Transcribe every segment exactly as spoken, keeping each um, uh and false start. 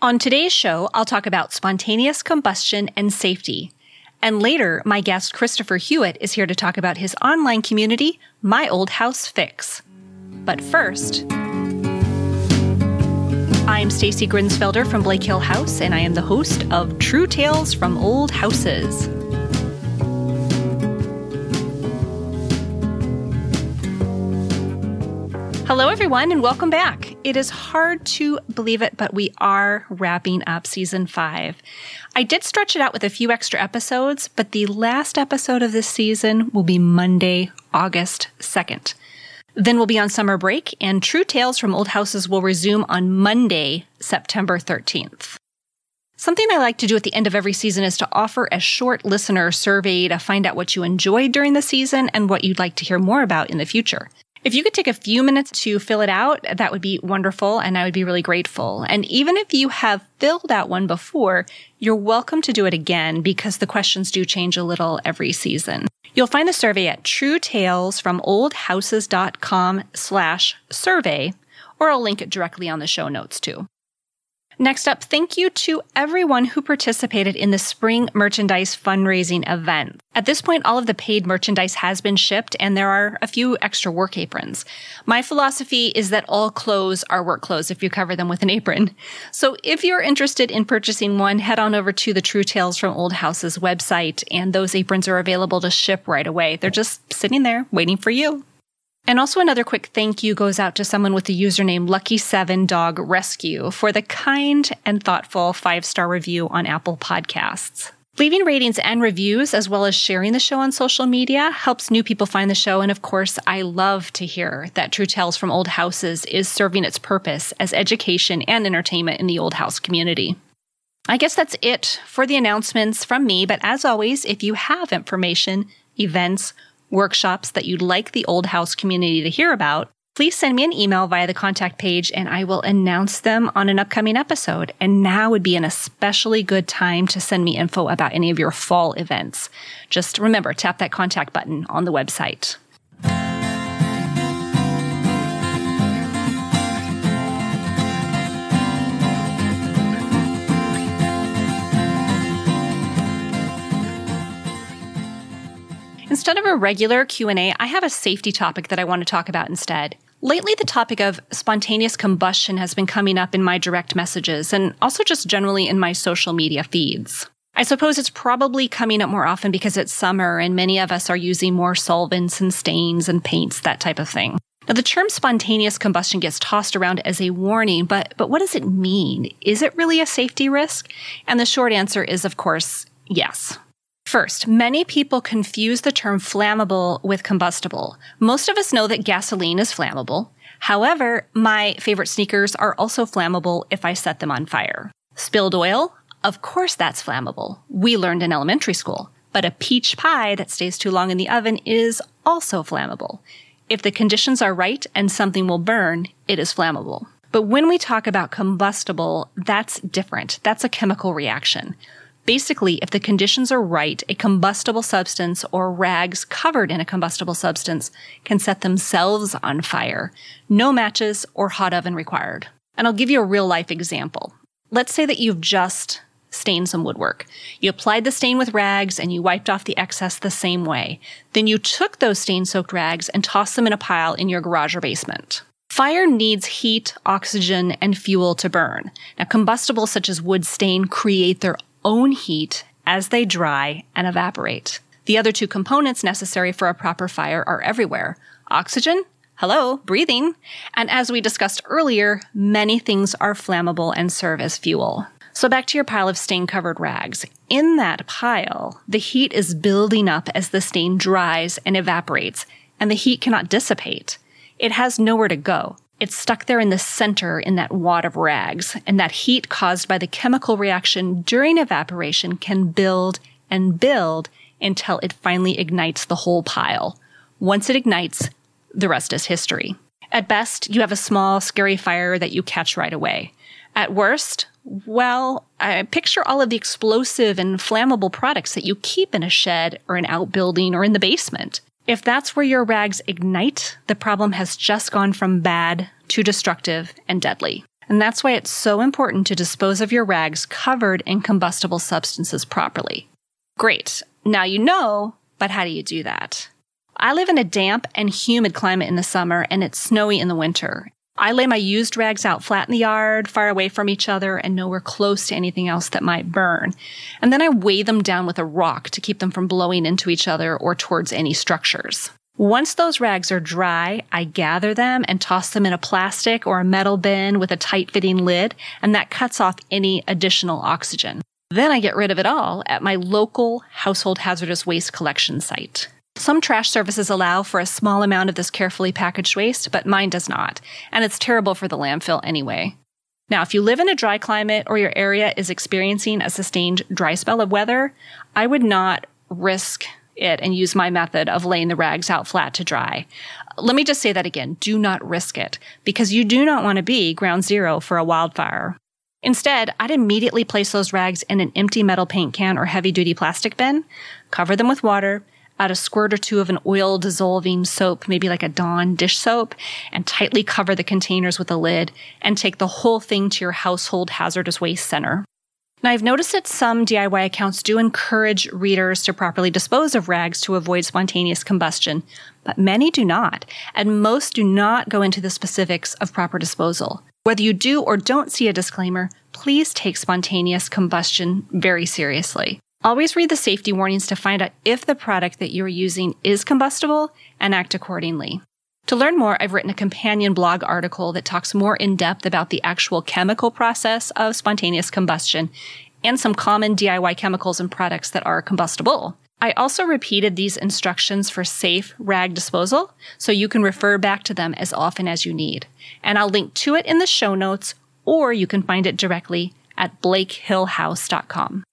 On today's show, I'll talk about spontaneous combustion and safety. And later, my guest Christopher Hewitt is here to talk about his online community, My Old House Fix. But first, I'm Stacy Grinsfelder from Blake Hill House, and I am the host of True Tales from Old Houses. Hello, everyone, and welcome back. It is hard to believe it, but we are wrapping up season five. I did stretch it out with a few extra episodes, but the last episode of this season will be Monday, August second. Then we'll be on summer break, and True Tales from Old Houses will resume on Monday, September thirteenth. Something I like to do at the end of every season is to offer a short listener survey to find out what you enjoyed during the season and what you'd like to hear more about in the future. If you could take a few minutes to fill it out, that would be wonderful, and I would be really grateful. And even if you have filled out one before, you're welcome to do it again because the questions do change a little every season. You'll find the survey at truetalesfromoldhouses.com slash survey, or I'll link it directly on the show notes too. Next up, thank you to everyone who participated in the spring merchandise fundraising event. At this point, all of the paid merchandise has been shipped, and there are a few extra work aprons. My philosophy is that all clothes are work clothes if you cover them with an apron. So if you're interested in purchasing one, head on over to the True Tales from Old Houses website, and those aprons are available to ship right away. They're just sitting there waiting for you. And also another quick thank you goes out to someone with the username Lucky seven Dog Rescue for the kind and thoughtful five-star review on Apple Podcasts. Leaving ratings and reviews, as well as sharing the show on social media, helps new people find the show. And of course, I love to hear that True Tales from Old Houses is serving its purpose as education and entertainment in the old house community. I guess that's it for the announcements from me. But as always, if you have information, events, workshops that you'd like the Old House community to hear about, please send me an email via the contact page and I will announce them on an upcoming episode. And now would be an especially good time to send me info about any of your fall events. Just remember, tap that contact button on the website. Instead of a regular Q and A, I have a safety topic that I want to talk about instead. Lately, the topic of spontaneous combustion has been coming up in my direct messages and also just generally in my social media feeds. I suppose it's probably coming up more often because it's summer and many of us are using more solvents and stains and paints, that type of thing. Now, the term spontaneous combustion gets tossed around as a warning, but, but what does it mean? Is it really a safety risk? And the short answer is, of course, yes. First, many people confuse the term flammable with combustible. Most of us know that gasoline is flammable. However, my favorite sneakers are also flammable if I set them on fire. Spilled oil? Of course that's flammable. We learned in elementary school. But a peach pie that stays too long in the oven is also flammable. If the conditions are right and something will burn, it is flammable. But when we talk about combustible, that's different. That's a chemical reaction. Basically, if the conditions are right, a combustible substance or rags covered in a combustible substance can set themselves on fire. No matches or hot oven required. And I'll give you a real-life example. Let's say that you've just stained some woodwork. You applied the stain with rags and you wiped off the excess the same way. Then you took those stain-soaked rags and tossed them in a pile in your garage or basement. Fire needs heat, oxygen, and fuel to burn. Now, combustibles such as wood stain create their own heat as they dry and evaporate. The other two components necessary for a proper fire are everywhere. Oxygen, hello, breathing. And as we discussed earlier, many things are flammable and serve as fuel. So back to your pile of stain-covered rags. In that pile, the heat is building up as the stain dries and evaporates, and the heat cannot dissipate. It has nowhere to go. It's stuck there in the center in that wad of rags, and that heat caused by the chemical reaction during evaporation can build and build until it finally ignites the whole pile. Once it ignites, the rest is history. At best, you have a small, scary fire that you catch right away. At worst, well, I picture all of the explosive and flammable products that you keep in a shed or an outbuilding or in the basement. If that's where your rags ignite, the problem has just gone from bad to destructive and deadly. And that's why it's so important to dispose of your rags covered in combustible substances properly. Great. Now you know, but how do you do that? I live in a damp and humid climate in the summer, and it's snowy in the winter. I lay my used rags out flat in the yard, far away from each other, and nowhere close to anything else that might burn. And then I weigh them down with a rock to keep them from blowing into each other or towards any structures. Once those rags are dry, I gather them and toss them in a plastic or a metal bin with a tight-fitting lid, and that cuts off any additional oxygen. Then I get rid of it all at my local household hazardous waste collection site. Some trash services allow for a small amount of this carefully packaged waste, but mine does not, and it's terrible for the landfill anyway. Now, if you live in a dry climate or your area is experiencing a sustained dry spell of weather, I would not risk it and use my method of laying the rags out flat to dry. Let me just say that again. Do not risk it, because you do not want to be ground zero for a wildfire. Instead, I'd immediately place those rags in an empty metal paint can or heavy-duty plastic bin, cover them with water, add a squirt or two of an oil-dissolving soap, maybe like a Dawn dish soap, and tightly cover the containers with a lid, and take the whole thing to your household hazardous waste center. Now, I've noticed that some D I Y accounts do encourage readers to properly dispose of rags to avoid spontaneous combustion, but many do not, and most do not go into the specifics of proper disposal. Whether you do or don't see a disclaimer, please take spontaneous combustion very seriously. Always read the safety warnings to find out if the product that you're using is combustible and act accordingly. To learn more, I've written a companion blog article that talks more in depth about the actual chemical process of spontaneous combustion and some common D I Y chemicals and products that are combustible. I also repeated these instructions for safe rag disposal, so you can refer back to them as often as you need. And I'll link to it in the show notes, or you can find it directly at blake hill house dot com.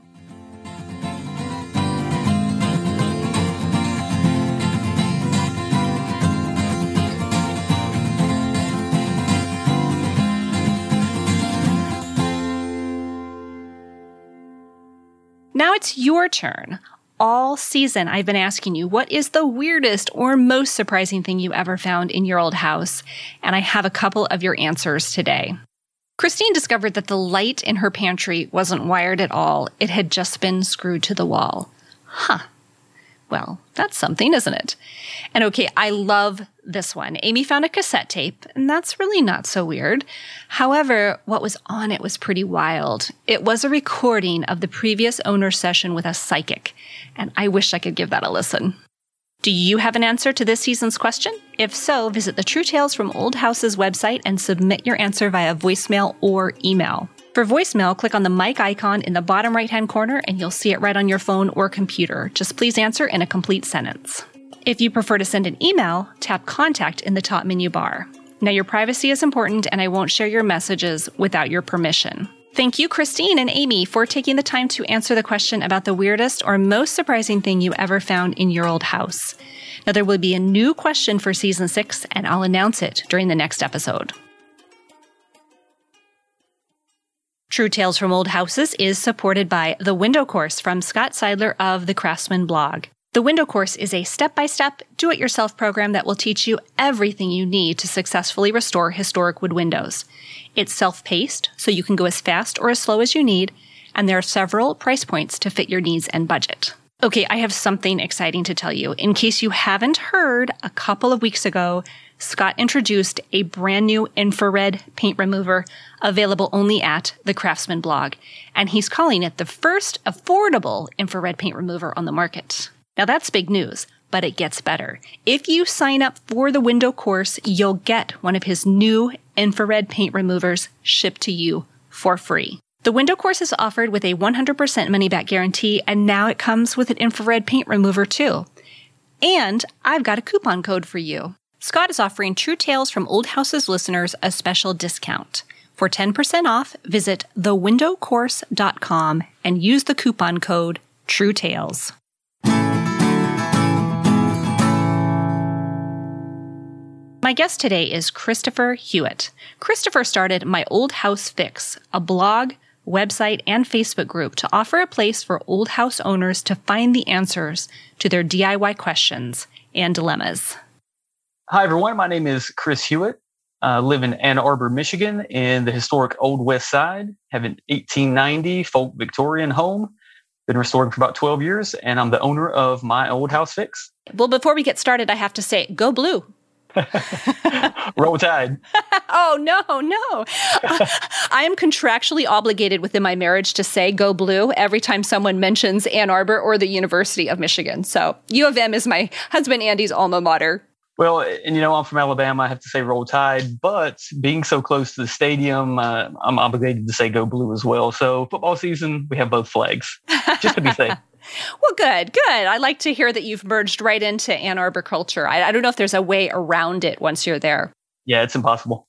Now it's your turn. All season, I've been asking you, what is the weirdest or most surprising thing you ever found in your old house? And I have a couple of your answers today. Christine discovered that the light in her pantry wasn't wired at all. It had just been screwed to the wall. Huh. Well, that's something, isn't it? And okay, I love this one. Amy found a cassette tape, and that's really not so weird. However, what was on it was pretty wild. It was a recording of the previous owner's session with a psychic, and I wish I could give that a listen. Do you have an answer to this season's question? If so, visit the True Tales from Old Houses website and submit your answer via voicemail or email. For voicemail, click on the mic icon in the bottom right-hand corner and you'll see it right on your phone or computer. Just please answer in a complete sentence. If you prefer to send an email, tap Contact in the top menu bar. Now, your privacy is important and I won't share your messages without your permission. Thank you, Christine and Amy, for taking the time to answer the question about the weirdest or most surprising thing you ever found in your old house. Now, there will be a new question for season six, and I'll announce it during the next episode. True Tales from Old Houses is supported by The Window Course from Scott Seidler of The Craftsman blog. The Window Course is a step-by-step, do-it-yourself program that will teach you everything you need to successfully restore historic wood windows. It's self-paced, so you can go as fast or as slow as you need, and there are several price points to fit your needs and budget. Okay, I have something exciting to tell you. In case you haven't heard, a couple of weeks ago, Scott introduced a brand new infrared paint remover available only at the Craftsman blog, and he's calling it the first affordable infrared paint remover on the market. Now that's big news, but it gets better. If you sign up for the Window Course, you'll get one of his new infrared paint removers shipped to you for free. The Window Course is offered with a one hundred percent money-back guarantee, and now it comes with an infrared paint remover too. And I've got a coupon code for you. Scott is offering True Tales from Old Houses listeners a special discount. For ten percent off, visit the window course dot com and use the coupon code TrueTales. My guest today is Christopher Hewitt. Christopher started My Old House Fix, a blog, website, and Facebook group to offer a place for old house owners to find the answers to their D I Y questions and dilemmas. Hi, everyone. My name is Chris Hewitt. I live in Ann Arbor, Michigan, in the historic Old West Side. Have an eighteen ninety folk Victorian home. Been restoring for about twelve years, and I'm the owner of My Old House Fix. Well, before we get started, I have to say, go blue. Roll Tide. Oh, no, no. uh, I am contractually obligated within my marriage to say go blue every time someone mentions Ann Arbor or the University of Michigan. So U of M is my husband Andy's alma mater. Well, and you know, I'm from Alabama. I have to say Roll Tide, but being so close to the stadium, uh, I'm obligated to say go blue as well. So football season, we have both flags, just to be safe. Well, good, good. I like to hear that you've merged right into Ann Arbor culture. I, I don't know if there's a way around it once you're there. Yeah, it's impossible.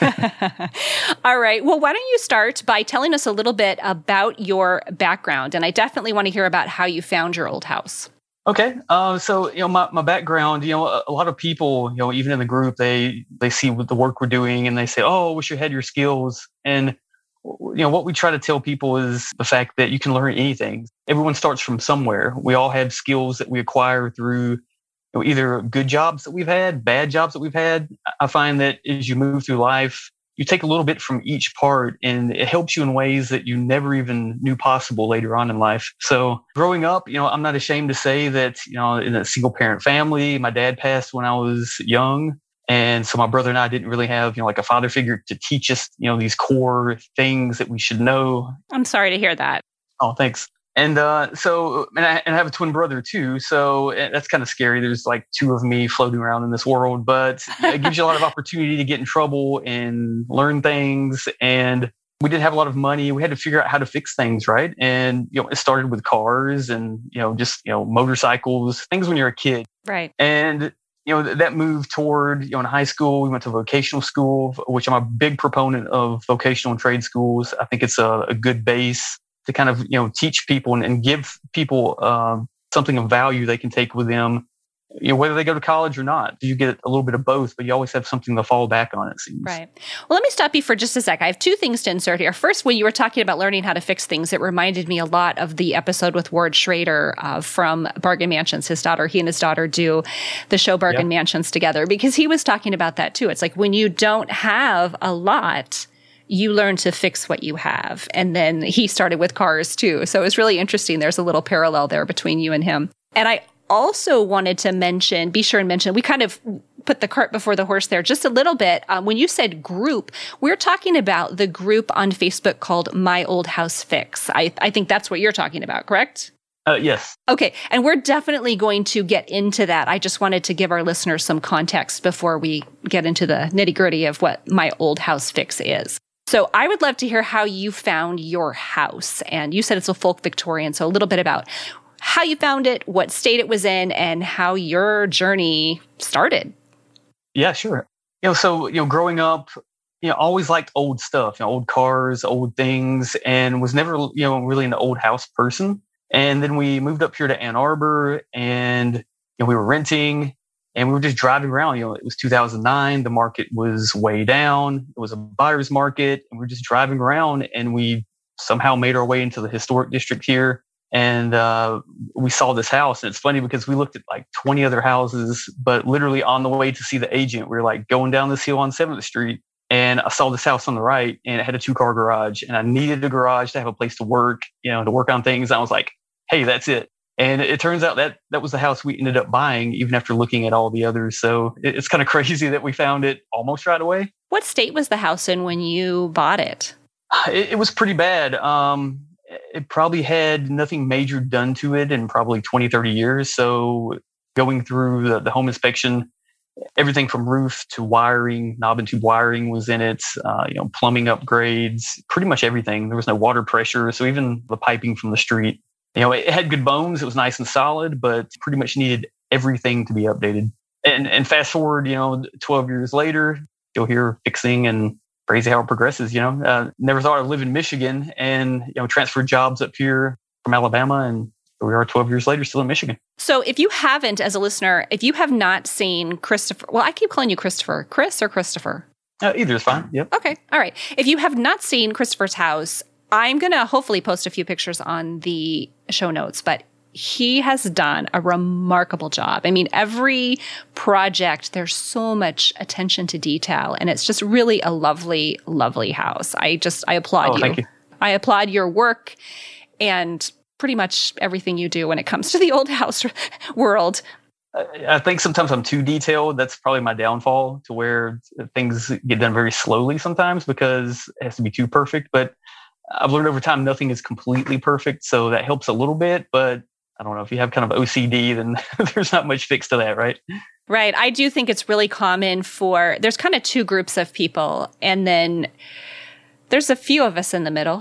All right. Well, why don't you start by telling us a little bit about your background? And I definitely want to hear about how you found your old house. Okay. Uh, so, you know, my, my background, you know, a, a lot of people, you know, even in the group, they, they see what the work we're doing and they say, oh, I wish you had your skills. And, you know, what we try to tell people is the fact that you can learn anything. Everyone starts from somewhere. We all have skills that we acquire through, you know, either good jobs that we've had, bad jobs that we've had. I find that as you move through life, you take a little bit from each part and it helps you in ways that you never even knew possible later on in life. So growing up, you know, I'm not ashamed to say that, you know, in a single parent family, my dad passed when I was young. And so my brother and I didn't really have, you know, like a father figure to teach us, you know, these core things that we should know. I'm sorry to hear that. Oh, thanks. And uh, so, and I, and I have a twin brother too. So that's kind of scary. There's like two of me floating around in this world, but it gives you a lot of opportunity to get in trouble and learn things. And we didn't have a lot of money. We had to figure out how to fix things, right? And, you know, it started with cars and, you know, just, you know, motorcycles, things when you're a kid. Right. And, you know, that moved toward, you know, in high school, we went to vocational school, which I'm a big proponent of vocational and trade schools. I think it's a, a good base to kind of, you know, teach people and, and give people um, something of value they can take with them, you know, whether they go to college or not. You get a little bit of both, but you always have something to fall back on, it seems. Right. Well, let me stop you for just a sec. I have two things to insert here. First, when you were talking about learning how to fix things, it reminded me a lot of the episode with Ward Schrader uh, from Bargain Mansions. His daughter, he and his daughter do the show Bargain yep. Mansions together, because he was talking about that too. It's like when you don't have a lot, you learn to fix what you have. And then he started with cars too. So it was really interesting. There's a little parallel there between you and him. And I also wanted to mention, be sure and mention, we kind of put the cart before the horse there just a little bit. Um, when you said group, we're talking about the group on Facebook called My Old House Fix. I, I think that's what you're talking about, correct? Uh, yes. Okay. And we're definitely going to get into that. I just wanted to give our listeners some context before we get into the nitty gritty of what My Old House Fix is. So I would love to hear how you found your house. And you said it's a folk Victorian, so a little bit about how you found it, what state it was in, and how your journey started. Yeah, sure. You know, so, you know, growing up, you know, always liked old stuff, you know, old cars, old things, and was never, you know, really an old house person. And then we moved up here to Ann Arbor and, you know, we were renting. And we were just driving around. You know, it was two thousand nine. The market was way down. It was a buyer's market. And we were just driving around and we somehow made our way into the historic district here. And uh, we saw this house. And it's funny because we looked at like twenty other houses, but literally on the way to see the agent, we were like going down this hill on seventh Street. And I saw this house on the right and it had a two car garage. And I needed a garage to have a place to work, you know, to work on things. And I was like, hey, that's it. And it turns out that that was the house we ended up buying, even after looking at all the others. So it's kind of crazy that we found it almost right away. What state was the house in when you bought it? It, it was pretty bad. Um, it probably had nothing major done to it in probably twenty, thirty years. So going through the, the home inspection, everything from roof to wiring, knob and tube wiring was in it, uh, you know, plumbing upgrades, pretty much everything. There was no water pressure. So even the piping from the street. You know, it had good bones. It was nice and solid, but pretty much needed everything to be updated. And and fast forward, you know, twelve years later, you'll hear fixing and crazy how it progresses. You know, uh, never thought I'd live in Michigan and, you know, transferred jobs up here from Alabama. And here we are twelve years later, still in Michigan. So if you haven't, as a listener, if you have not seen Christopher, well, I keep calling you Christopher, Chris or Christopher? Uh, either is fine. Yep. Okay. All right. If you have not seen Christopher's house, I'm going to hopefully post a few pictures on the show notes, but he has done a remarkable job. I mean, every project, there's so much attention to detail, and it's just really a lovely, lovely house. I just, I applaud oh, you. Thank you. I applaud your work and pretty much everything you do when it comes to the old house world. I think sometimes I'm too detailed. That's probably my downfall, to where things get done very slowly sometimes because it has to be too perfect. But I've learned over time nothing is completely perfect, so that helps a little bit. But I don't know, if you have kind of O C D, then there's not much fix to that, right? Right. I do think it's really common for, there's kind of two groups of people, and then there's a few of us in the middle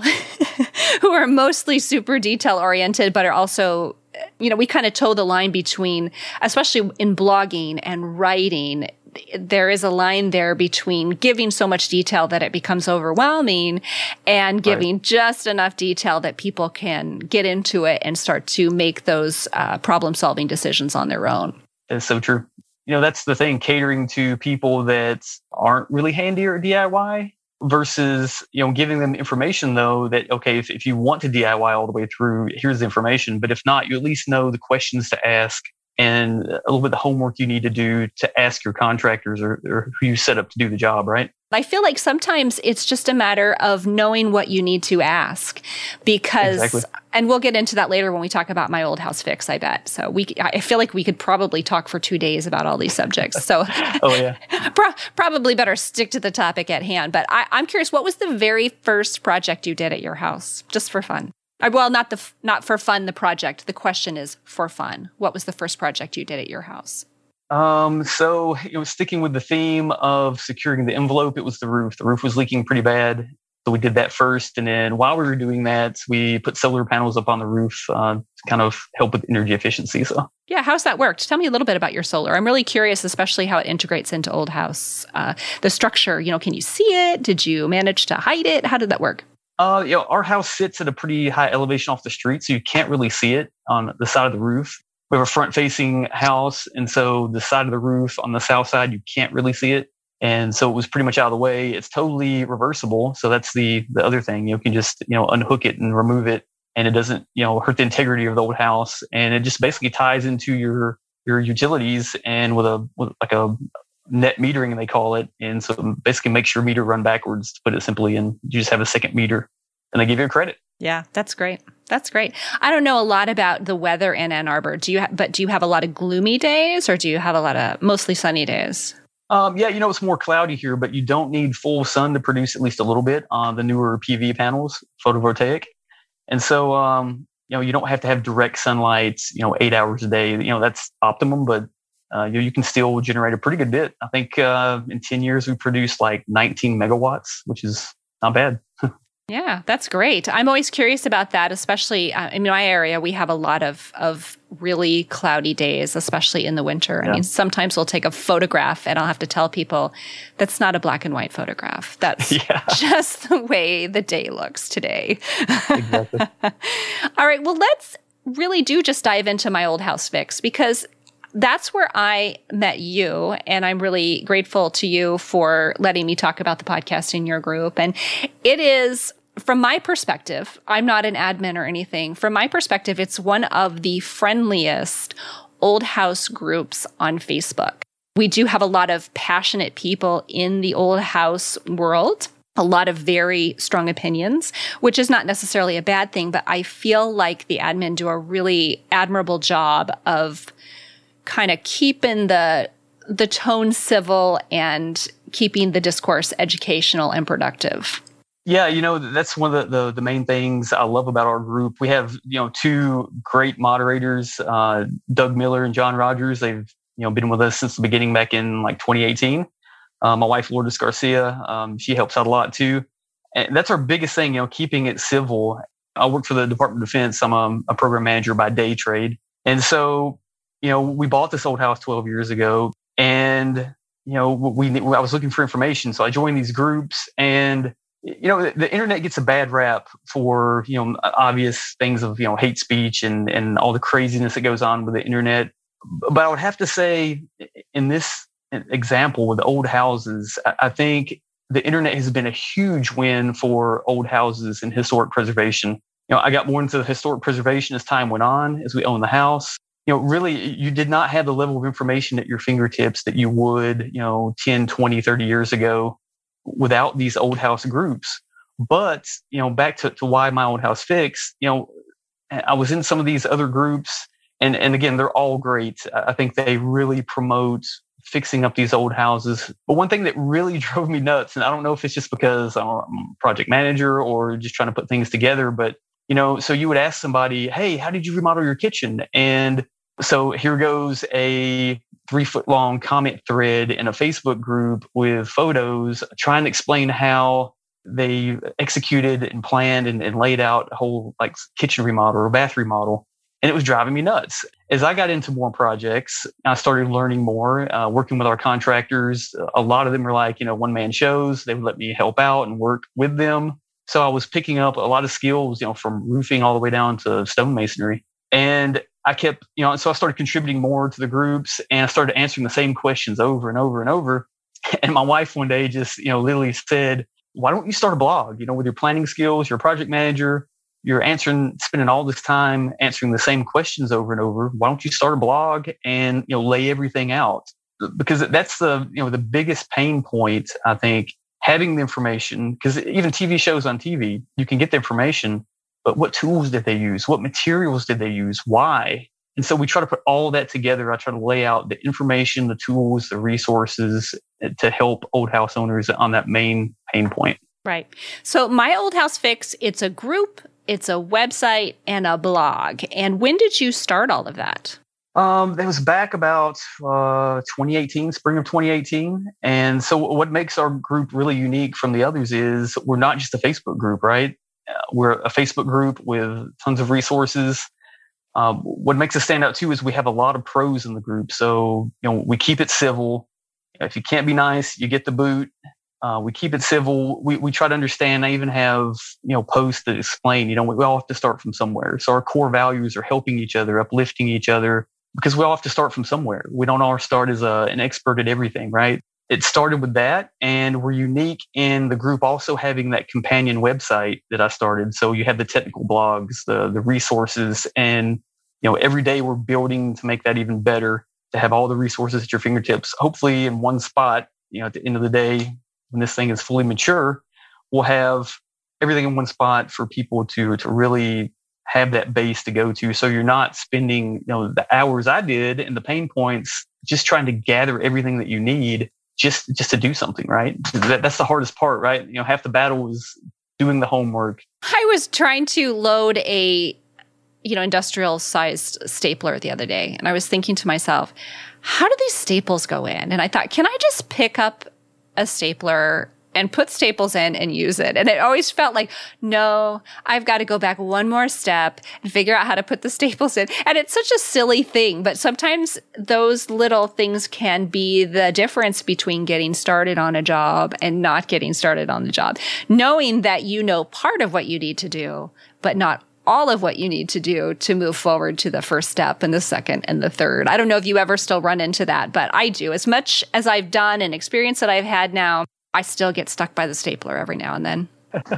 who are mostly super detail oriented, but are also, you know, we kind of toe the line between, especially in blogging and writing, there is a line there between giving so much detail that it becomes overwhelming and giving right. just enough detail that people can get into it and start to make those uh, problem-solving decisions on their own. That's so true. You know, that's the thing, catering to people that aren't really handy or D I Y versus, you know, giving them information, though, that, okay, if, if you want to D I Y all the way through, here's the information. But if not, you at least know the questions to ask and a little bit of the homework you need to do to ask your contractors or, or who you set up to do the job, right? I feel like sometimes it's just a matter of knowing what you need to ask, because, exactly. and we'll get into that later when we talk about my old house fix, I bet. So we, I feel like we could probably talk for two days about all these subjects. So oh yeah, pro- probably better stick to the topic at hand. But I, I'm curious, what was the very first project you did at your house, just for fun? Well, not the not for fun, the project. The question is for fun. What was the first project you did at your house? Um, so, you know, sticking with the theme of securing the envelope, it was the roof. The roof was leaking pretty bad. So we did that first. And then while we were doing that, we put solar panels up on the roof uh, to kind of help with energy efficiency. So, yeah, how's that worked? Tell me a little bit about your solar. I'm really curious, especially how it integrates into Old House. Uh, the structure, you know, can you see it? Did you manage to hide it? How did that work? Uh, you know, our house sits at a pretty high elevation off the street, so you can't really see it on the side of the roof. We have a front-facing house, and so the side of the roof on the south side, you can't really see it. And so it was pretty much out of the way. It's totally reversible. So that's the the other thing. You know, you can just, you know, unhook it and remove it, and it doesn't, you know, hurt the integrity of the old house. And it just basically ties into your your utilities, and with a with like a net metering, they call it. And so it basically makes your meter run backwards, to put it simply, and you just have a second meter, and they give you a credit. Yeah, that's great. That's great. I don't know a lot about the weather in Ann Arbor. Do you? Ha- but do you have a lot of gloomy days, or do you have a lot of mostly sunny days? Um, yeah, you know, it's more cloudy here, but you don't need full sun to produce at least a little bit on the newer P V panels, photovoltaic. And so, um, you know, you don't have to have direct sunlight, you know, eight hours a day. You know, that's optimum, but uh, you, you can still generate a pretty good bit. I think uh, in ten years, we produced like nineteen megawatts, which is not bad. Yeah, that's great. I'm always curious about that, especially uh, in my area. We have a lot of, of really cloudy days, especially in the winter. Yeah. I mean, sometimes we'll take a photograph and I'll have to tell people that's not a black and white photograph. That's yeah. just the way the day looks today. Exactly. All right. Well, let's really do just dive into my old house fix, because that's where I met you, and I'm really grateful to you for letting me talk about the podcast in your group. And it is, from my perspective, I'm not an admin or anything. From my perspective, it's one of the friendliest old house groups on Facebook. We do have a lot of passionate people in the old house world, a lot of very strong opinions, which is not necessarily a bad thing, but I feel like the admin do a really admirable job of kind of keeping the the tone civil and keeping the discourse educational and productive. Yeah, you know, that's one of the, the, the main things I love about our group. We have, you know, two great moderators, uh, Doug Miller and John Rogers. They've, you know, been with us since the beginning back in like twenty eighteen. Uh, my wife, Lourdes Garcia, um, she helps out a lot too. And that's our biggest thing, you know, keeping it civil. I work for the Department of Defense. I'm a, a program manager by day trade. And so, you know, we bought this old house twelve years ago, and, you know, we, I was looking for information. So I joined these groups, and, you know, the, the internet gets a bad rap for, you know, obvious things of, you know, hate speech and, and all the craziness that goes on with the internet. But I would have to say, in this example with the old houses, I think the internet has been a huge win for old houses and historic preservation. You know, I got more into the historic preservation as time went on, as we owned the house. You know, really, you did not have the level of information at your fingertips that you would, you know, ten, twenty, thirty years ago without these old house groups. But, you know, back to, to why my old house fix, you know, I was in some of these other groups, and, and again, they're all great. I think they really promote fixing up these old houses. But one thing that really drove me nuts, and I don't know if it's just because I'm a project manager or just trying to put things together, but, you know, so you would ask somebody, hey, how did you remodel your kitchen? And so here goes a three foot long comment thread in a Facebook group with photos trying to explain how they executed and planned and, and laid out a whole like kitchen remodel or bath remodel. And it was driving me nuts. As I got into more projects, I started learning more, uh, working with our contractors. A lot of them were like, you know, one man shows. They would let me help out and work with them. So I was picking up a lot of skills, you know, from roofing all the way down to stonemasonry. And I kept, you know, and so I started contributing more to the groups, and I started answering the same questions over and over and over. And my wife one day just, you know, literally said, why don't you start a blog? You know, with your planning skills, you're a project manager, you're answering, spending all this time answering the same questions over and over. Why don't you start a blog and, you know, lay everything out? Because that's the, you know, the biggest pain point, I think, having the information, because even T V shows on T V, you can get the information, but what tools did they use? What materials did they use? Why? And so we try to put all of that together. I try to lay out the information, the tools, the resources to help old house owners on that main pain point. Right. So My Old House Fix, it's a group, it's a website, and a blog. And when did you start all of that? Um, that was back about uh, twenty eighteen, spring of twenty eighteen. And so what makes our group really unique from the others is we're not just a Facebook group, right? Uh, we're a Facebook group with tons of resources. Um, what makes us stand out too is we have a lot of pros in the group. So, you know, we keep it civil. If you can't be nice, you get the boot. Uh, we keep it civil. We we try to understand. I even have, you know, posts that explain, you know, we, we all have to start from somewhere. So our core values are helping each other, uplifting each other, because we all have to start from somewhere. We don't all start as a, an expert at everything, right? It started with that, and we're unique in the group also having that companion website that I started. So you have the technical blogs, the the resources, and, you know, every day we're building to make that even better, to have all the resources at your fingertips, hopefully in one spot. You know, at the end of the day, when this thing is fully mature, we'll have everything in one spot for people to to really have that base to go to. So you're not spending, you know, the hours I did and the pain points just trying to gather everything that you need just just to do something, right? That, that's the hardest part, right? You know, half the battle is doing the homework. I was trying to load a, you know, industrial sized stapler the other day, and I was thinking to myself, how do these staples go in? And I thought, can I just pick up a stapler and put staples in and use it? And it always felt like, no, I've got to go back one more step and figure out how to put the staples in. And it's such a silly thing, but sometimes those little things can be the difference between getting started on a job and not getting started on the job. Knowing that you know part of what you need to do, but not all of what you need to do to move forward to the first step and the second and the third. I don't know if you ever still run into that, but I do. As much as I've done and experience that I've had now, I still get stuck by the stapler every now and then.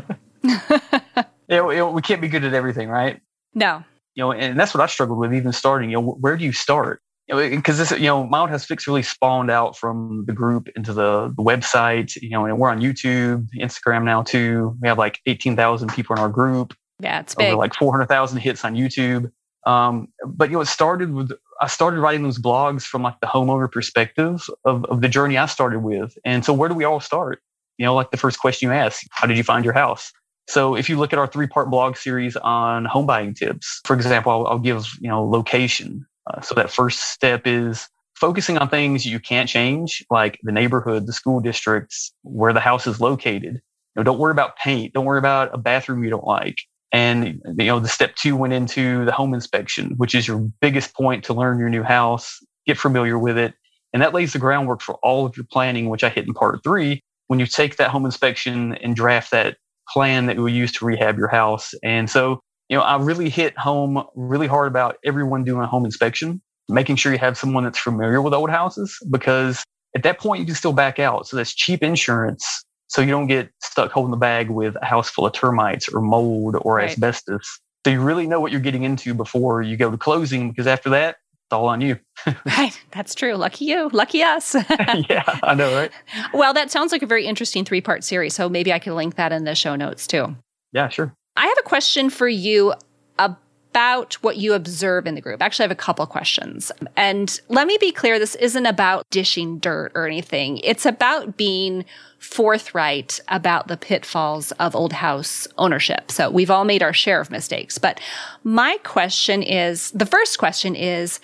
Yeah, you know, we can't be good at everything, right? No. You know, and that's what I struggled with even starting. You know, where do you start? You know, because this, you know, My Old House Fix really spawned out from the group into the, the website. You know, and we're on YouTube, Instagram now too. We have like eighteen thousand people in our group. Yeah, it's big. Over like four hundred thousand hits on YouTube. Um, but, you know, it started with, I started writing those blogs from like the homeowner perspective of, of the journey I started with. And so where do we all start? You know, like the first question you ask, how did you find your house? So if you look at our three part blog series on home buying tips, for example, I'll, I'll give, you know, location. Uh, so that first step is focusing on things you can't change, like the neighborhood, the school districts, where the house is located. You know, don't worry about paint. Don't worry about a bathroom you don't like. And, you know, the step two went into the home inspection, which is your biggest point to learn your new house, get familiar with it. And that lays the groundwork for all of your planning, which I hit in part three, when you take that home inspection and draft that plan that you will use to rehab your house. And so, you know, I really hit home really hard about everyone doing a home inspection, making sure you have someone that's familiar with old houses, because at that point you can still back out. So that's cheap insurance so you don't get stuck holding the bag with a house full of termites or mold or Right. asbestos. So you really know what you're getting into before you go to closing, because after that, it's all on you. Right. That's true. Lucky you. Lucky us. Yeah, I know, right? Well, that sounds like a very interesting three-part series. So maybe I could link that in the show notes too. Yeah, sure. I have a question for you about what you observe in the group. Actually, I have a couple questions. And let me be clear, this isn't about dishing dirt or anything. It's about being forthright about the pitfalls of old house ownership. So we've all made our share of mistakes. But my question is, the first question is,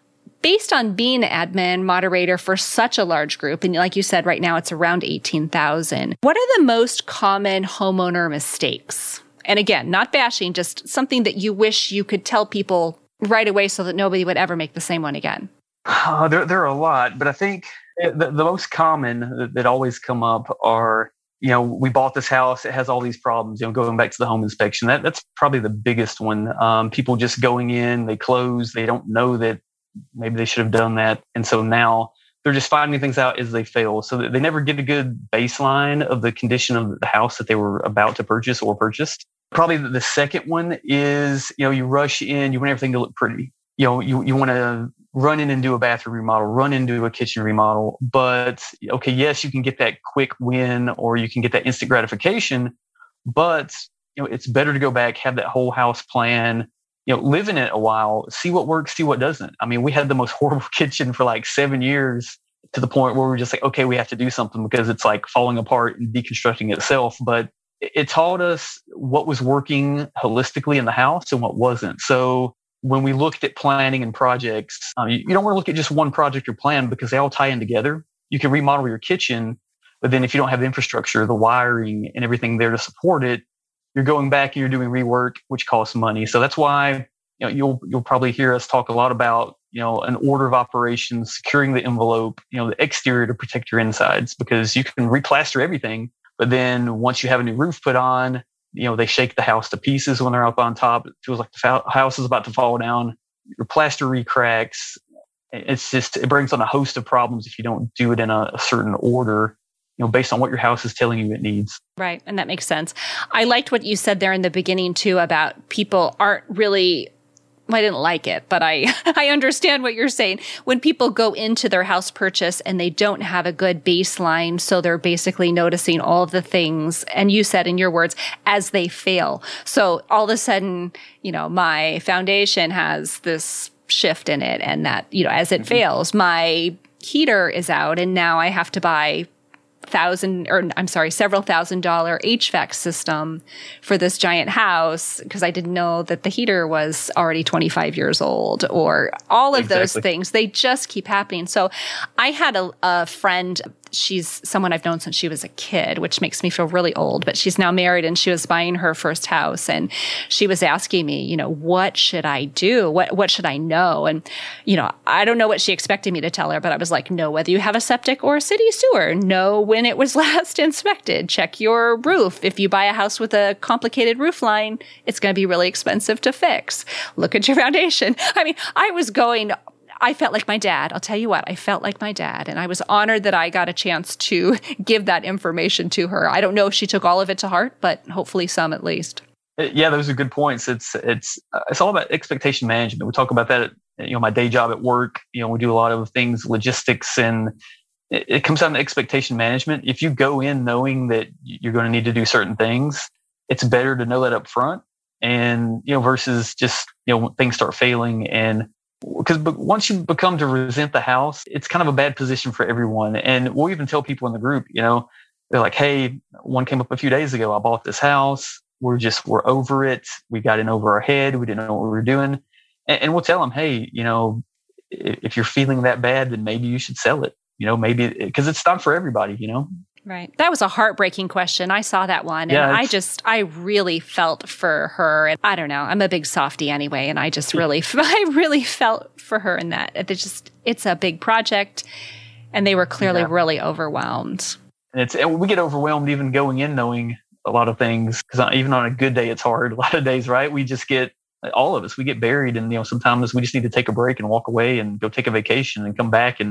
based on being an admin moderator for such a large group, and like you said, right now it's around eighteen thousand, what are the most common homeowner mistakes? And again, not bashing, just something that you wish you could tell people right away so that nobody would ever make the same one again. Uh, there, there are a lot, but I think the, the most common that, that always come up are, you know, we bought this house, it has all these problems, you know, going back to the home inspection. That, that's probably the biggest one. Um, people just going in, they close, they don't know that maybe they should have done that. And so now they're just finding things out as they fail. So they never get a good baseline of the condition of the house that they were about to purchase or purchased. Probably the second one is, you know, you rush in, you want everything to look pretty. You know, you, you want to run in and do a bathroom remodel, run into a kitchen remodel. But, okay, yes, you can get that quick win or you can get that instant gratification. But, you know, it's better to go back, have that whole house plan, you know, live in it a while, see what works, see what doesn't. I mean, we had the most horrible kitchen for like seven years to the point where we're just like, okay, we have to do something because it's like falling apart and deconstructing itself. But it taught us what was working holistically in the house and what wasn't. So when we looked at planning and projects, um, you, you don't want to look at just one project or plan because they all tie in together. You can remodel your kitchen, but then if you don't have the infrastructure, the wiring and everything there to support it, you're going back and you're doing rework, which costs money. So that's why, you know, you'll you'll probably hear us talk a lot about, you know, an order of operations, securing the envelope, you know, the exterior to protect your insides, because you can replaster everything. But then once you have a new roof put on, you know, they shake the house to pieces when they're up on top. It feels like the fa- house is about to fall down. Your plaster recracks. It's just, it brings on a host of problems if you don't do it in a, a certain order, you know, based on what your house is telling you it needs. Right. And that makes sense. I liked what you said there in the beginning too about people aren't really, I didn't like it, but I, I understand what you're saying. When people go into their house purchase and they don't have a good baseline, so they're basically noticing all of the things, and you said in your words, as they fail. So all of a sudden, you know, my foundation has this shift in it, and that, you know, as it mm-hmm. fails, my heater is out, and now I have to buy thousand or I'm sorry, several thousand dollar H V A C system for this giant house because I didn't know that the heater was already twenty-five years old, or all of exactly. those things. They just keep happening. So I had a, a friend, she's someone I've known since she was a kid, which makes me feel really old, but she's now married and she was buying her first house. And she was asking me, you know, what should I do? What, what should I know? And, you know, I don't know what she expected me to tell her, but I was like, know whether you have a septic or a city sewer, know when it was last inspected, check your roof. If you buy a house with a complicated roof line, it's going to be really expensive to fix. Look at your foundation. I mean, I was going I felt like my dad. I'll tell you what, I felt like my dad. And I was honored that I got a chance to give that information to her. I don't know if she took all of it to heart, but hopefully some at least. Yeah, those are good points. It's it's uh, it's all about expectation management. We talk about that at, you know, my day job at work. You know, we do a lot of things, logistics, and it, it comes down to expectation management. If you go in knowing that you're going to need to do certain things, it's better to know that up front. And, you know, versus just, you know, things start failing. And because once you become to resent the house, it's kind of a bad position for everyone. And we'll even tell people in the group, you know, they're like, hey, one came up a few days ago. I bought this house. We're just, we're over it. We got in over our head. We didn't know what we were doing. And, and we'll tell them, hey, you know, if you're feeling that bad, then maybe you should sell it, you know, maybe because it's not for everybody, you know? Right. That was a heartbreaking question. I saw that one. And yeah, I just, I really felt for her. And I don't know, I'm a big softie anyway. And I just really, I really felt for her in that. It's just, it's a big project. And they were clearly yeah. really overwhelmed. And it's, and we get overwhelmed even going in knowing a lot of things. Because even on a good day, it's hard. A lot of days, right? We just get, all of us, we get buried. And, you know, sometimes we just need to take a break and walk away and go take a vacation and come back and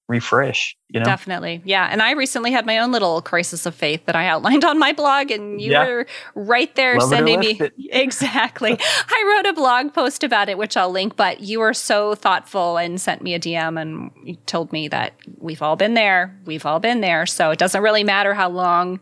refresh, you know? Definitely. Yeah. And I recently had my own little crisis of faith that I outlined on my blog, and you Yeah. were right there Love it or sending me. list it. Exactly. I wrote a blog post about it, which I'll link, but you were so thoughtful and sent me a D M and you told me that we've all been there. We've all been there. So it doesn't really matter how long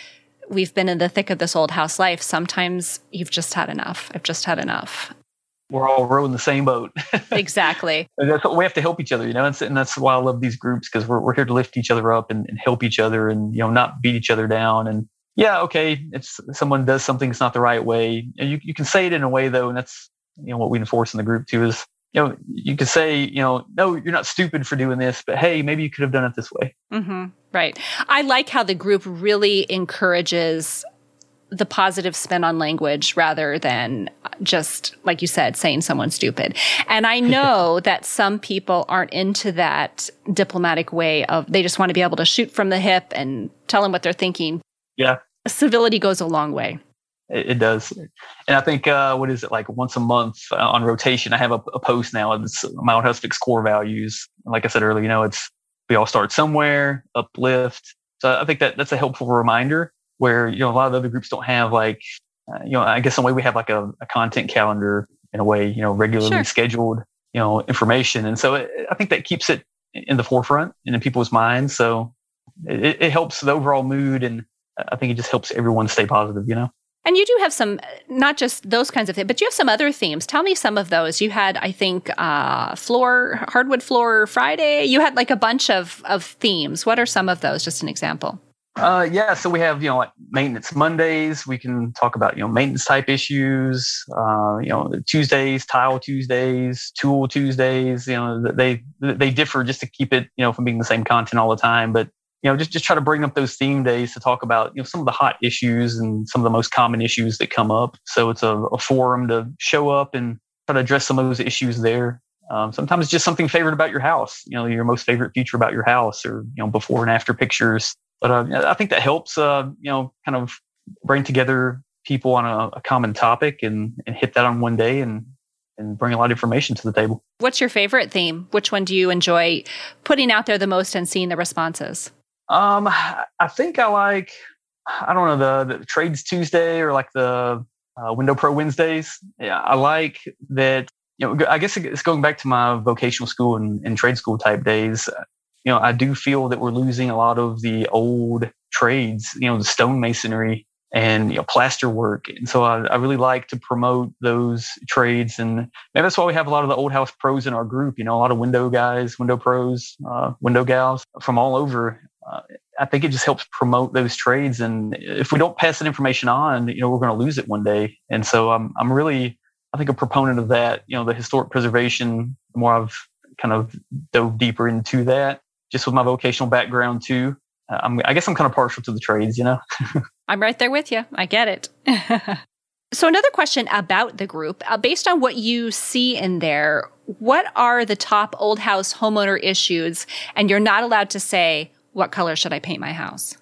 we've been in the thick of this old house life. Sometimes you've just had enough. I've just had enough. We're all rowing the same boat. Exactly. And that's what we have to help each other, you know, and, and that's why I love these groups, because we're, we're here to lift each other up and, and help each other and, you know, not beat each other down. And yeah, okay, it's someone does something that's not the right way. And you, you can say it in a way though, and that's, you know, what we enforce in the group too is, you know, you can say, you know, no, you're not stupid for doing this, but hey, maybe you could have done it this way. Mm-hmm. Right. I like how the group really encourages the positive spin on language rather than just, like you said, saying someone's stupid. And I know that some people aren't into that diplomatic way of, they just want to be able to shoot from the hip and tell them what they're thinking. Yeah. Civility goes a long way. It, it does. And I think, uh, what is it, like once a month uh, on rotation, I have a, a post now. It's my Old House Fix core values. Like I said earlier, you know, it's, we all start somewhere, uplift. So I think that that's a helpful reminder, where, you know, a lot of other groups don't have like, uh, you know, I guess in a way we have like a, a content calendar in a way, you know, regularly Sure. scheduled, you know, information. And so it, I think that keeps it in the forefront and in people's minds. So it, it helps the overall mood. And I think it just helps everyone stay positive, you know? And you do have some, not just those kinds of things, but you have some other themes. Tell me some of those. You had, I think, uh, floor, hardwood floor Friday. You had like a bunch of, of themes. What are some of those? Just an example. Uh, yeah, so we have, you know, like maintenance Mondays. We can talk about, you know, maintenance type issues, uh, you know, Tuesdays, tile Tuesdays, tool Tuesdays, you know, they, they differ just to keep it, you know, from being the same content all the time. But, you know, just, just try to bring up those theme days to talk about, you know, some of the hot issues and some of the most common issues that come up. So it's a, a forum to show up and try to address some of those issues there. Um, sometimes it's just something favorite about your house, you know, your most favorite feature about your house, or, you know, before and after pictures. But uh, I think that helps, uh, you know, kind of bring together people on a, a common topic and, and hit that on one day and, and bring a lot of information to the table. What's your favorite theme? Which one do you enjoy putting out there the most and seeing the responses? Um, I think I like, I don't know, the, the Trades Tuesday or like the uh, Window Pro Wednesdays. Yeah, I like that, you know, I guess it's going back to my vocational school and, and trade school type days. You know, I do feel that we're losing a lot of the old trades, you know, the stonemasonry and, you know, plaster work. And so I, I really like to promote those trades. And maybe that's why we have a lot of the old house pros in our group, you know, a lot of window guys, window pros, uh, window gals from all over. Uh, I think it just helps promote those trades. And if we don't pass that information on, you know, we're going to lose it one day. And so I'm, I'm really, I think, a proponent of that, you know, the historic preservation. The more I've kind of dove deeper into that, just with my vocational background too. Uh, I'm, I guess I'm kind of partial to the trades, you know? I'm right there with you. I get it. So another question about the group, uh, based on what you see in there, what are the top old house homeowner issues? And you're not allowed to say, what color should I paint my house?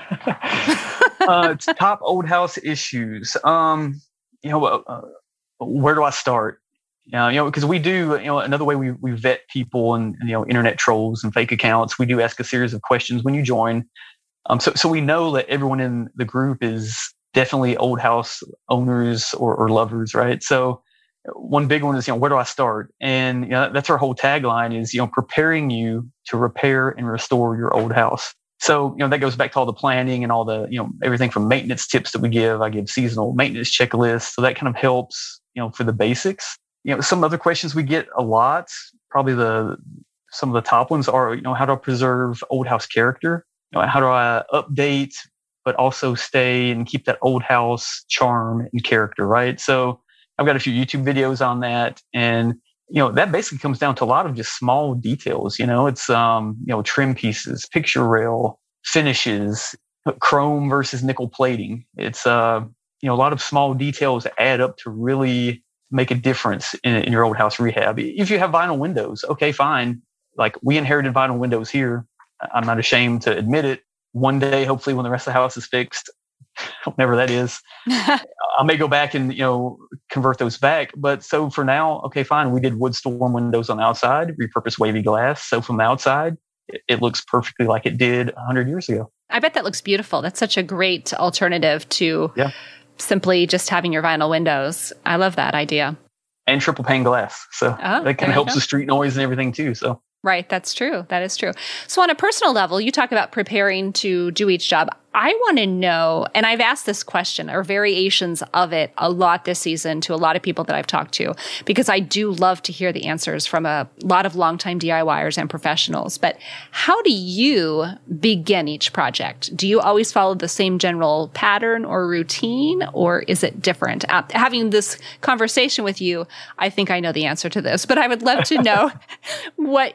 uh, it's top old house issues. Um, you know, uh, where do I start? Uh, you know, because we do, you know, another way we, we vet people and, you know, internet trolls and fake accounts. We do ask a series of questions when you join. Um, so, so we know that everyone in the group is definitely old house owners or, or lovers, right? So one big one is, you know, where do I start? And, you know, that's our whole tagline is, you know, preparing you to repair and restore your old house. So, you know, that goes back to all the planning and all the, you know, everything from maintenance tips that we give. I give seasonal maintenance checklists. So that kind of helps, you know, for the basics. You know, some other questions we get a lot, probably the, some of the top ones are, you know, how do I preserve old house character? You know, how do I update, but also stay and keep that old house charm and character, right? So I've got a few YouTube videos on that. And, you know, that basically comes down to a lot of just small details. You know, it's, um, you know, trim pieces, picture rail, finishes, chrome versus nickel plating. It's, uh, you know, a lot of small details that add up to really make a difference in, in your old house rehab. If you have vinyl windows, okay, fine. Like we inherited vinyl windows here. I'm not ashamed to admit it. One day, hopefully when the rest of the house is fixed, whenever that is, I may go back and, you know, convert those back. But so for now, okay, fine. We did wood storm windows on the outside, repurposed wavy glass. So from the outside, it, it looks perfectly like it did one hundred years ago. I bet that looks beautiful. That's such a great alternative to yeah. simply just having your vinyl windows. I love that idea. And triple pane glass. So oh, that kind of helps the street noise and everything too. So Right. That's true. That is true. So on a personal level, you talk about preparing to do each job. I want to know, and I've asked this question or variations of it a lot this season to a lot of people that I've talked to, because I do love to hear the answers from a lot of longtime DIYers and professionals. But how do you begin each project? Do you always follow the same general pattern or routine, or is it different? Uh, having this conversation with you, I think I know the answer to this, but I would love to know what,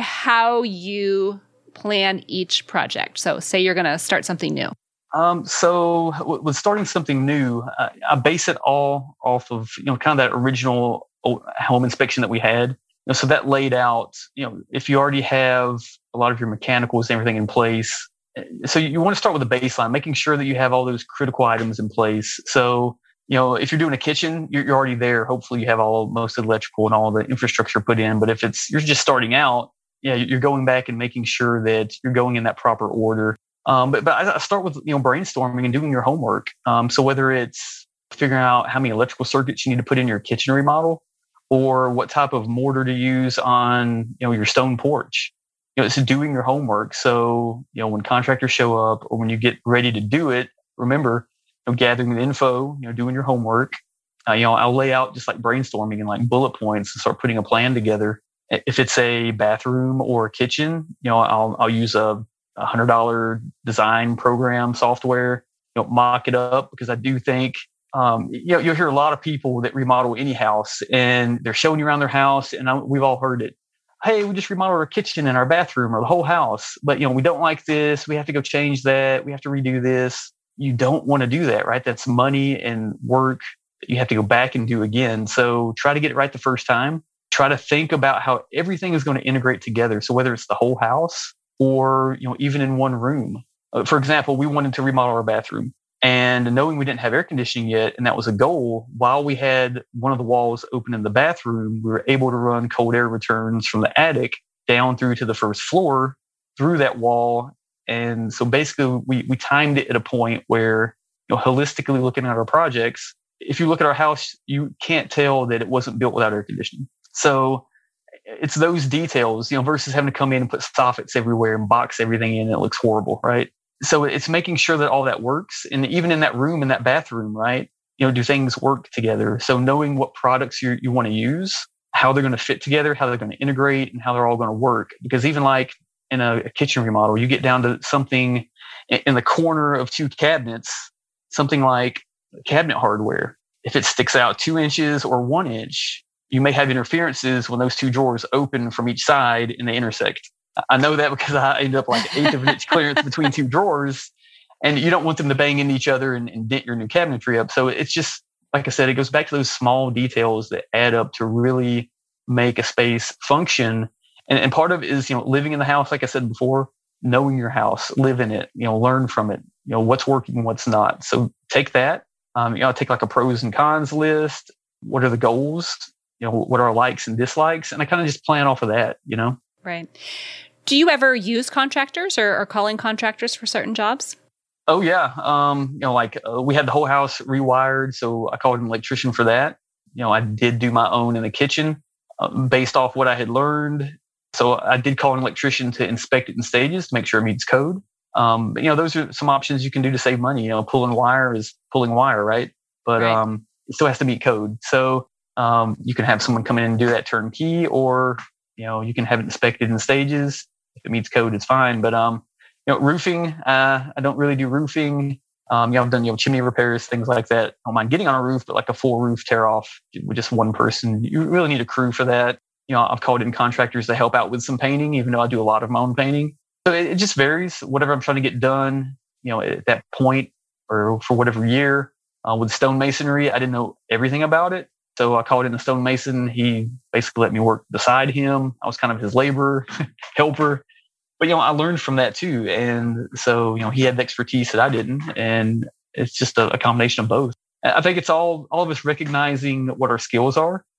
how you plan each project. So say you're going to start something new. Um, so w- with starting something new, uh, I base it all off of, you know, kind of that original home inspection that we had. You know, so that laid out, you know, if you already have a lot of your mechanicals and everything in place. So you want to start with a baseline, making sure that you have all those critical items in place. So, you know, if you're doing a kitchen, you're, you're already there. Hopefully you have all most of the electrical and all the infrastructure put in. But if it's, you're just starting out, yeah, you're going back and making sure that you're going in that proper order. Um, but but I start with, you know, brainstorming and doing your homework. Um, so whether it's figuring out how many electrical circuits you need to put in your kitchen remodel, or what type of mortar to use on, you know, your stone porch, you know, it's doing your homework. So, you know, when contractors show up or when you get ready to do it, remember, you know, gathering the info, you know, doing your homework. Uh, you know, I'll lay out just like brainstorming and like bullet points and start putting a plan together. If it's a bathroom or a kitchen, you know, I'll I'll use a one hundred dollars design program software, you know, mock it up, because I do think, um, you know, you'll hear a lot of people that remodel any house and they're showing you around their house, and I, we've all heard it. Hey, we just remodeled our kitchen and our bathroom or the whole house, but, you know, we don't like this. We have to go change that. We have to redo this. You don't want to do that, right? That's money and work that you have to go back and do again. So try to get it right the first time. Try to think about how everything is going to integrate together. So whether it's the whole house or, you know, even in one room. Uh, for example, we wanted to remodel our bathroom, and knowing we didn't have air conditioning yet, and that was a goal, while we had one of the walls open in the bathroom, we were able to run cold air returns from the attic down through to the first floor through that wall. And so basically we, we timed it at a point where, you know, holistically looking at our projects, if you look at our house, you can't tell that it wasn't built without air conditioning. So it's those details, you know, versus having to come in and put soffits everywhere and box everything in and it looks horrible, right? So it's making sure that all that works. And even in that room, in that bathroom, right? You know, do things work together? So knowing what products you you want to use, how they're going to fit together, how they're going to integrate, and how they're all going to work. Because even like in a, a kitchen remodel, you get down to something in the corner of two cabinets, something like cabinet hardware. If it sticks out two inches or one inch, you may have interferences when those two drawers open from each side and they intersect. I know that because I ended up like an eighth of an inch clearance between two drawers, and you don't want them to bang into each other and, and dent your new cabinetry up. So it's just, like I said, it goes back to those small details that add up to really make a space function. And, and part of it is, you know, living in the house, like I said before, knowing your house, live in it, you know, learn from it, you know, what's working and what's not. So take that, um, you know, take like a pros and cons list. What are the goals? You know, what are our likes and dislikes? And I kind of just plan off of that, you know? Right. Do you ever use contractors or, or call in contractors for certain jobs? Oh, yeah. Um, you know, like uh, we had the whole house rewired, so I called an electrician for that. You know, I did do my own in the kitchen uh, based off what I had learned. So I did call an electrician to inspect it in stages to make sure it meets code. Um, but, you know, those are some options you can do to save money. You know, pulling wire is pulling wire, right? But right. Um, it still has to meet code. So Um, you can have someone come in and do that turnkey, or, you know, you can have it inspected in stages. If it meets code, it's fine. But, um, you know, roofing, uh, I don't really do roofing. Um, you know, I've done, you know, chimney repairs, things like that. I don't mind getting on a roof, but like a full roof tear off with just one person, you really need a crew for that. You know, I've called in contractors to help out with some painting, even though I do a lot of my own painting. So it, it just varies, whatever I'm trying to get done, you know, at that point or for whatever year. Uh, with stonemasonry, I didn't know everything about it. So I called in a stonemason. He basically let me work beside him. I was kind of his laborer, helper. But, you know, I learned from that too. And so, you know, he had the expertise that I didn't. And it's just a, a combination of both. I think it's all, all of us recognizing what our skills are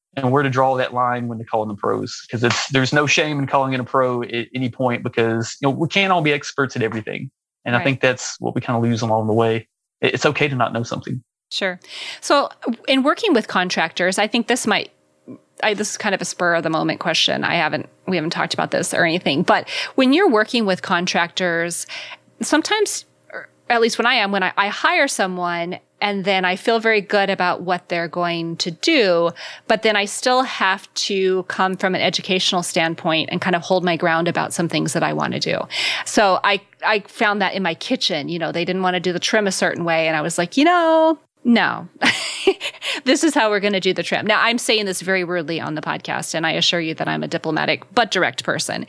and where to draw that line when to call in the pros. Because it's there's no shame in calling in a pro at any point, because you know we can't all be experts at everything. And right. I think that's what we kind of lose along the way. It's okay to not know something. Sure. So in working with contractors, I think this might, I, this is kind of a spur of the moment question. I haven't, we haven't talked about this or anything, but when you're working with contractors, sometimes, or at least when I am, when I, I hire someone and then I feel very good about what they're going to do, but then I still have to come from an educational standpoint and kind of hold my ground about some things that I want to do. So I, I found that in my kitchen, you know, they didn't want to do the trim a certain way. And I was like, you know, no, this is how we're going to do the trim. Now, I'm saying this very rudely on the podcast, and I assure you that I'm a diplomatic but direct person.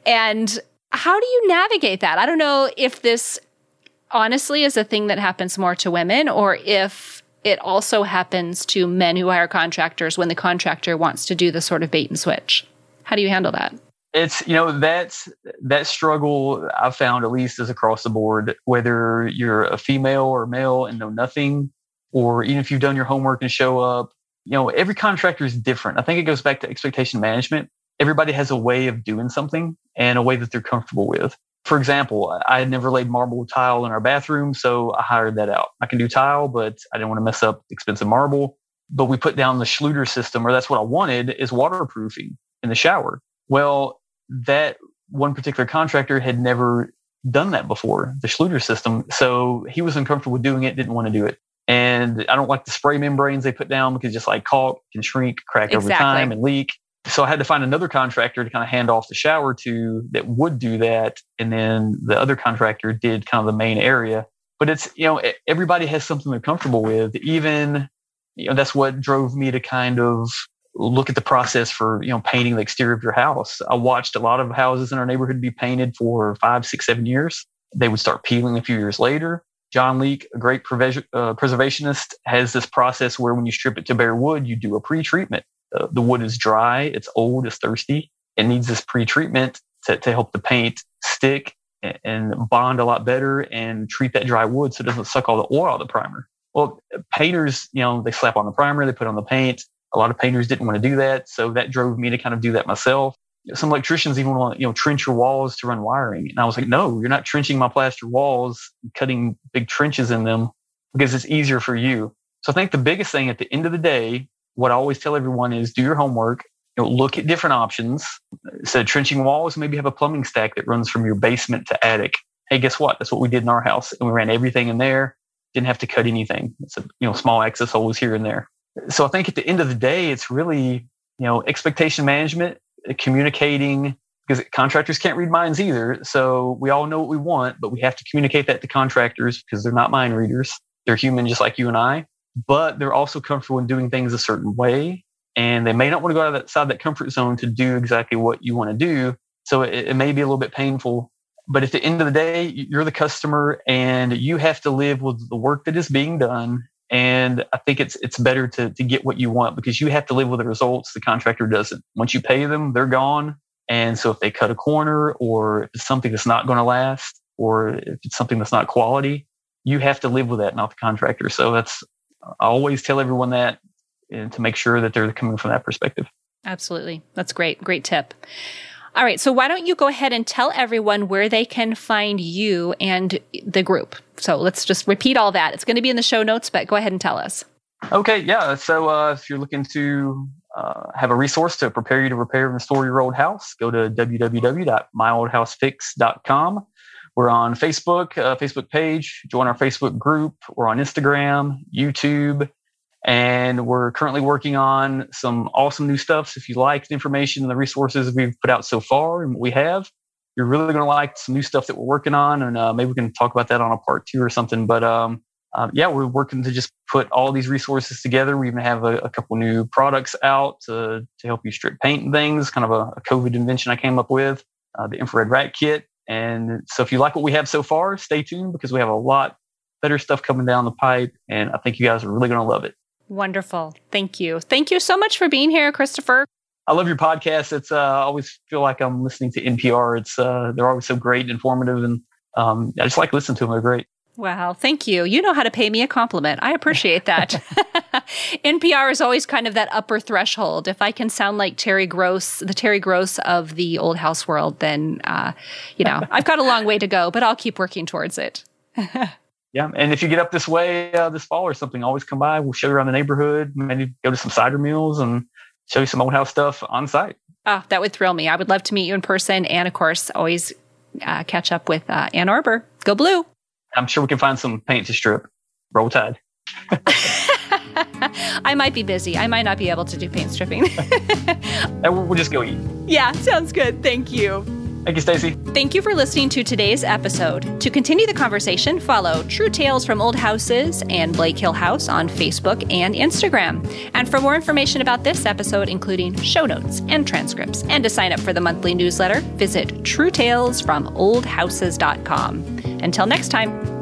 And how do you navigate that? I don't know if this honestly is a thing that happens more to women, or if it also happens to men who hire contractors when the contractor wants to do the sort of bait and switch. How do you handle that? It's, you know, that's, that struggle I've found at least is across the board, whether you're a female or male and know nothing, or even if you've done your homework and show up. You know, every contractor is different. I think it goes back to expectation management. Everybody has a way of doing something and a way that they're comfortable with. For example, I had never laid marble tile in our bathroom, so I hired that out. I can do tile, but I didn't want to mess up expensive marble. But we put down the Schluter system, or that's what I wanted, is waterproofing in the shower. Well, that one particular contractor had never done that before, the Schluter system. So he was uncomfortable with doing it, didn't want to do it. And I don't like the spray membranes they put down, because just like caulk can shrink, crack exactly. over time and leak. So I had to find another contractor to kind of hand off the shower to that would do that. And then the other contractor did kind of the main area. But it's, you know, everybody has something they're comfortable with. Even, you know, that's what drove me to kind of look at the process for, you know, painting the exterior of your house. I watched a lot of houses in our neighborhood be painted for five, six, seven years. They would start peeling a few years later. John Leake, a great preves- uh, preservationist, has this process where when you strip it to bare wood, you do a pre-treatment. Uh, the wood is dry, it's old, it's thirsty. It needs this pre-treatment to, to help the paint stick and, and bond a lot better and treat that dry wood so it doesn't suck all the oil out of the primer. Well, painters, you know, they slap on the primer, they put on the paint. A lot of painters didn't want to do that, so that drove me to kind of do that myself. Some electricians even want to, you know, trench your walls to run wiring. And I was like, no, you're not trenching my plaster walls, cutting big trenches in them, because it's easier for you. So I think the biggest thing at the end of the day, what I always tell everyone is do your homework, you know, look at different options. So trenching walls, maybe have a plumbing stack that runs from your basement to attic. Hey, guess what? That's what we did in our house. And we ran everything in there, didn't have to cut anything. It's a, you know, small access holes here and there. So I think at the end of the day, it's really, you know, expectation management, communicating, because contractors can't read minds either. So we all know what we want, but we have to communicate that to contractors because they're not mind readers. They're human just like you and I, but they're also comfortable in doing things a certain way. And they may not want to go outside that comfort zone to do exactly what you want to do. So it, it may be a little bit painful, but at the end of the day, you're the customer and you have to live with the work that is being done. And I think it's it's better to to get what you want, because you have to live with the results. The contractor doesn't. Once you pay them, they're gone. And so if they cut a corner, or if it's something that's not going to last, or if it's something that's not quality, you have to live with that, not the contractor. So that's, I always tell everyone that, and to make sure that they're coming from that perspective. Absolutely. That's great. Great tip. All right. So why don't you go ahead and tell everyone where they can find you and the group? So let's just repeat all that. It's going to be in the show notes, but go ahead and tell us. Okay. Yeah. So uh, if you're looking to uh, have a resource to prepare you to repair and restore your old house, go to w w w dot my old house fix dot com. We're on Facebook, uh, Facebook page. Join our Facebook group. We're on Instagram, YouTube. And we're currently working on some awesome new stuff. So if you like the information and the resources we've put out so far and what we have, you're really going to like some new stuff that we're working on. And uh, maybe we can talk about that on a part two or something. But um, um, yeah, we're working to just put all these resources together. We even have a, a couple new products out to, to help you strip paint and things, kind of a, a COVID invention I came up with, uh, the infrared rat kit. And so if you like what we have so far, stay tuned, because we have a lot better stuff coming down the pipe. And I think you guys are really going to love it. Wonderful. Thank you. Thank you so much for being here, Christopher. I love your podcast. It's uh, I always feel like I'm listening to N P R. It's uh, they're always so great and informative, and um, I just like listening to them. They're great. Wow. Thank you. You know how to pay me a compliment. I appreciate that. N P R is always kind of that upper threshold. If I can sound like Terry Gross, the Terry Gross of the old house world, then, uh, you know, I've got a long way to go, but I'll keep working towards it. Yeah. And if you get up this way uh, this fall or something, always come by. We'll show you around the neighborhood, maybe go to some cider mills and show you some old house stuff on site. Oh, that would thrill me. I would love to meet you in person. And of course, always uh, catch up with uh, Ann Arbor. Go Blue. I'm sure we can find some paint to strip. Roll Tide. I might be busy. I might not be able to do paint stripping. We'll just go eat. Yeah, sounds good. Thank you. Thank you, Stacy. Thank you for listening to today's episode. To continue the conversation, follow True Tales from Old Houses and Blake Hill House on Facebook and Instagram. And for more information about this episode, including show notes and transcripts, and to sign up for the monthly newsletter, visit true tales from old houses dot com. Until next time.